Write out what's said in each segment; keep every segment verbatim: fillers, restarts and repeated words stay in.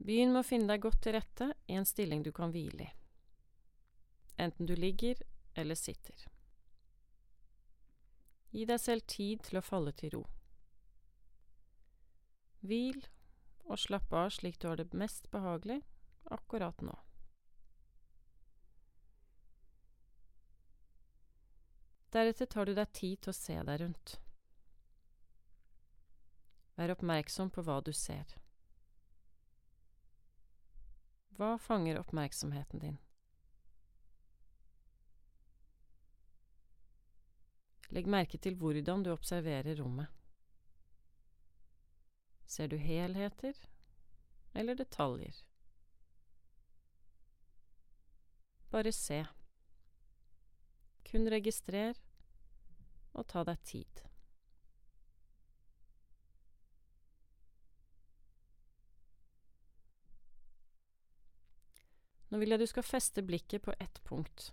Begynn med å finne deg godt til rette i en stilling du kan hvile i, enten du ligger eller sitter. Gi deg selv tid til å falle til ro. Hvil og slapp av slik du har det mest behagelig akkurat nå. Deretter tar du deg tid til å se deg rundt. Vær oppmerksom på hva du ser. Hva fanger oppmerksomheten din? Legg merke til hvordan du observerer rommet. Ser du helheter eller detaljer? Bare se. Kun registrer og ta deg tid. Nå vil jeg du skal feste blikket på ett punkt.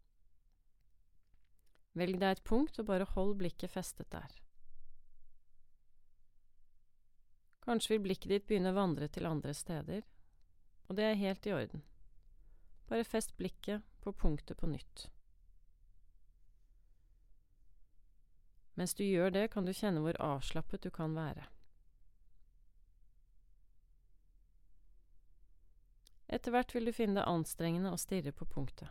Velg deg et punkt og bare hold blikket festet der. Kanskje vil blikket ditt begynne å vandre til andre steder, og det er helt i orden. Bare fest blikket på punktet på nytt. Mens du gjør det, kan du kjenne hvor avslappet du kan være. Etter hvert vil du finne det anstrengende å stirre på punktet.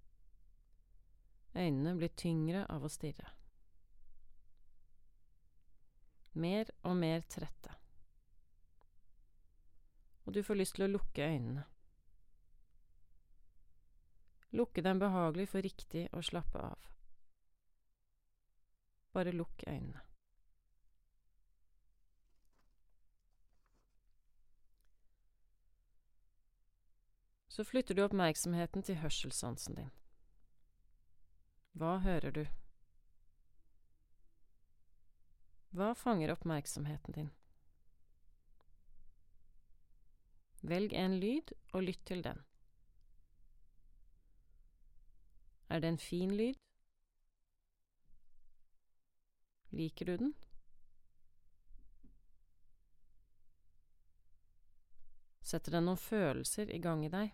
Øynene blir tyngre av å stirre. Mer og mer trette. Og du får lyst til å lukke øynene. Lukke dem behagelig for riktig å slappe av. Bare lukk øynene. Så flytter du oppmerksomheten til hørselssansen din. Hva hører du? Hva fanger oppmerksomheten din? Velg en lyd og lytt til den. Er det en fin lyd? Liker du den? Setter den noen følelser i gang i deg?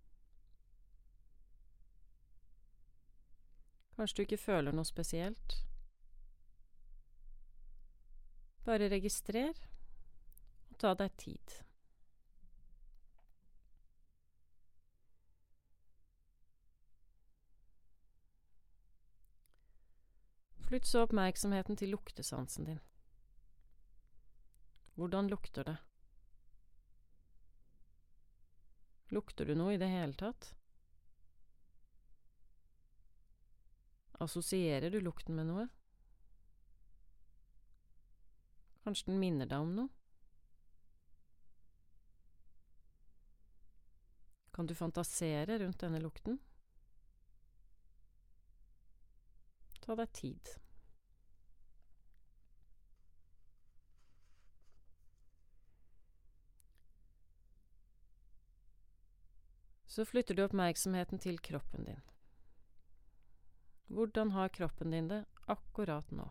Kanskje du ikke føler noe spesielt? Bare registrer og ta deg tid. Flytt så oppmerksomheten til luktesansen din. Hvordan lukter det? Lukter du noe i det hele tatt? Assosierer du lukten med noe? Kanskje den minner deg om noe? Kan du fantasere rundt denne lukten? Ta deg tid. Så flytter du oppmerksomheten til kroppen din. Hvordan har kroppen din det akkurat nå?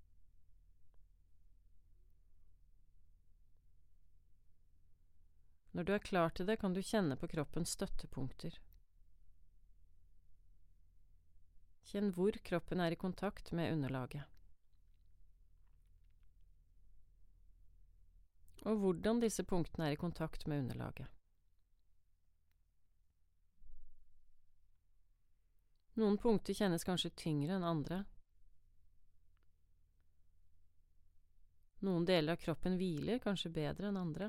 Når du er klar til det, kan du kjenne på kroppens støttepunkter. Kjenn hvor kroppen er i kontakt med underlaget. Og hvordan disse punktene er i kontakt med underlaget. Noen punkter kjennes kanskje tyngre enn andre. Noen deler av kroppen hviler kanskje bedre enn andre.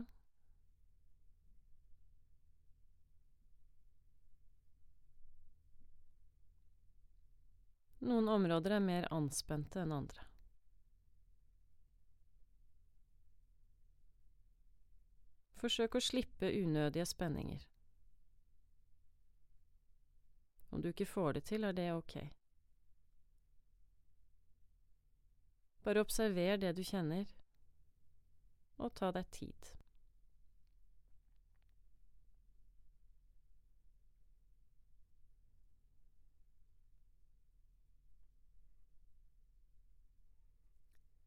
Noen områder er mer anspente enn andre. Forsøk å slippe unødige spenninger. Om du ikke får det til, er det ok. Bare observer det du kjenner, og ta deg tid.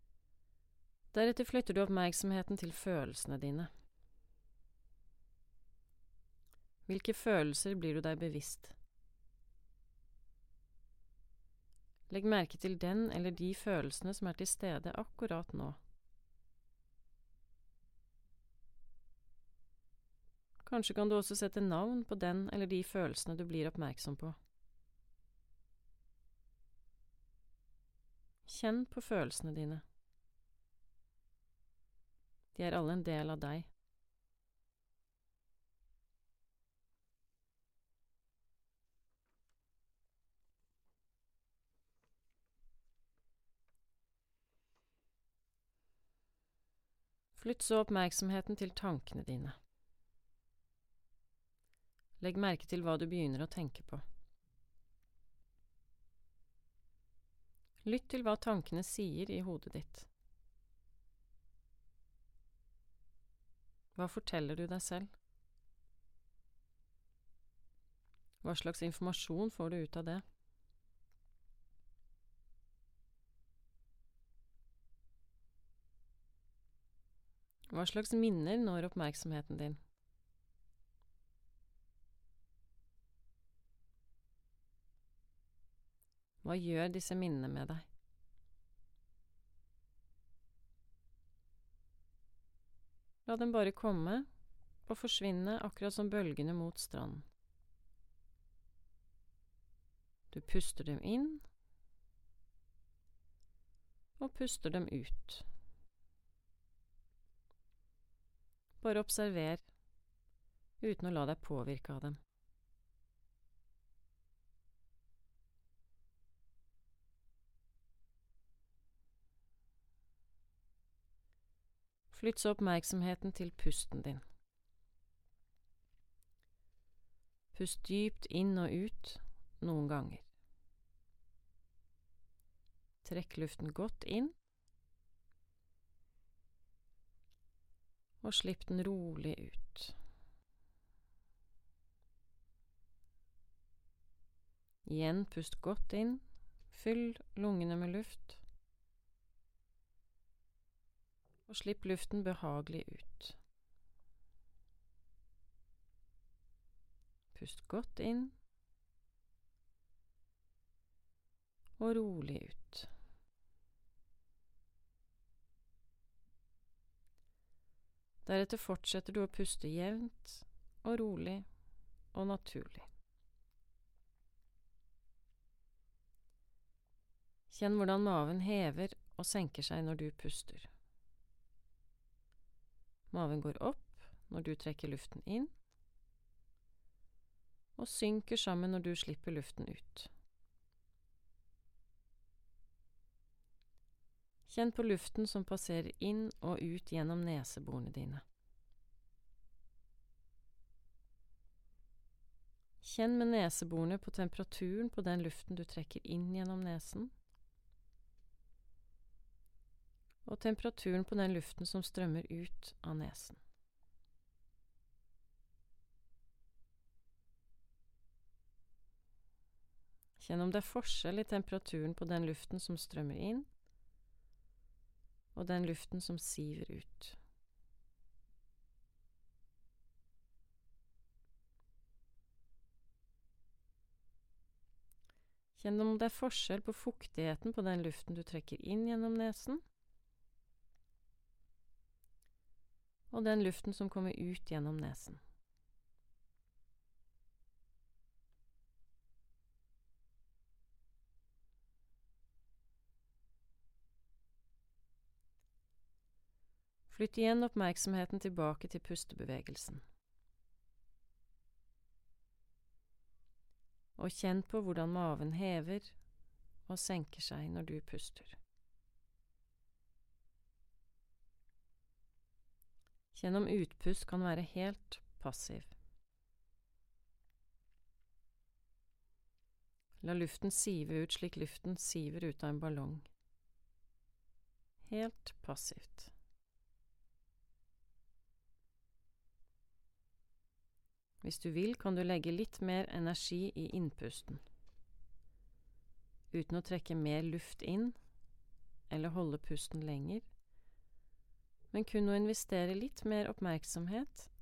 Deretter flytter du oppmerksomheten til følelsene dine. Hvilke følelser blir du deg bevisst? Legg merke til den eller de følelsene som er til stede akkurat nå. Kanskje kan du også sette navn på den eller de følelsene du blir oppmerksom på. Kjenn på følelsene dine. De er alle en del av deg. Flytt så oppmerksomheten til tankene dine. Legg merke til hva du begynner å tenke på. Lytt til hva tankene sier i hodet ditt. Hva forteller du deg selv? Hva slags informasjon får du ut av det? Hva slags minner når oppmerksomheten din? Hva gjør disse minnene med deg? La dem bare komme og forsvinne akkurat som bølgene mot stranden. Du puster dem inn og puster dem ut. Bare observer, uten å la deg påvirke av dem. Flytt så oppmerksomheten til pusten din. Pust dypt inn og ut noen ganger. Trekk luften godt inn, og slipp den rolig ut. Igjen pust godt inn, fyll lungene med luft, og slipp luften behagelig ut. Pust godt inn, og rolig ut. Deretter fortsetter du å puste jevnt og rolig og naturlig. Kjenn hvordan maven hever og senker seg når du puster. Maven går opp når du trekker luften inn, og synker sammen når du slipper luften ut. Kjenn på luften som passerer inn og ut gjennom neseborene dine. Kjenn med neseborene på temperaturen på den luften du trekker inn gjennom nesen, og temperaturen på den luften som strømmer ut av nesen. Kjenn om det er forskjell i temperaturen på den luften som strømmer inn, og den luften som siver ut. Kjenn om det er forskjell på fuktigheten på den luften du trekker inn gjennom nesen, og den luften som kommer ut gjennom nesen. Flytt igjen oppmerksomheten tilbake til pustebevegelsen. Og kjenn på hvordan maven hever og senker seg når du puster. Kjenn om utpust kan være helt passiv. La luften sive ut slik luften siver ut av en ballong. Helt passivt. Hvis du vil, kan du legge litt mer energi i innpusten, uten å trekke mer luft inn eller holde pusten lenger, men kun å investere litt mer oppmerksomhet